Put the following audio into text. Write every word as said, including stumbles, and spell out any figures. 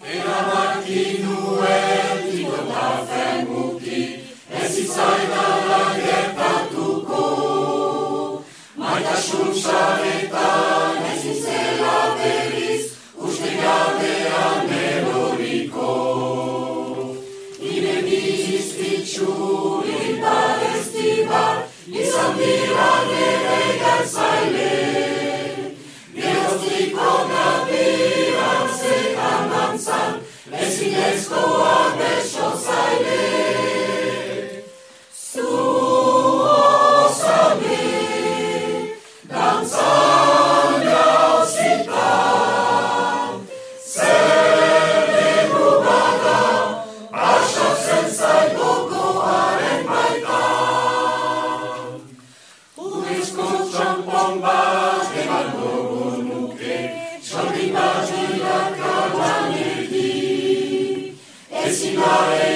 Eramarki nuen tikota fermuki, ez itzaidala gertatuko. Maitasun saretan ezin zela berriz, uste gabean eroriko. Nire bizitzu inpareztibar, izan dira nire gartzaile. Geroztiko nabian zekan dantzan, ezinezkoa beso zaile. Zu osame, dantzan jauzitan, zer egu bada, pasatzen zait gogoaren baitan. Urrezko txampon bat eman dugu nuke, sorri bat irakaban egi, ezin da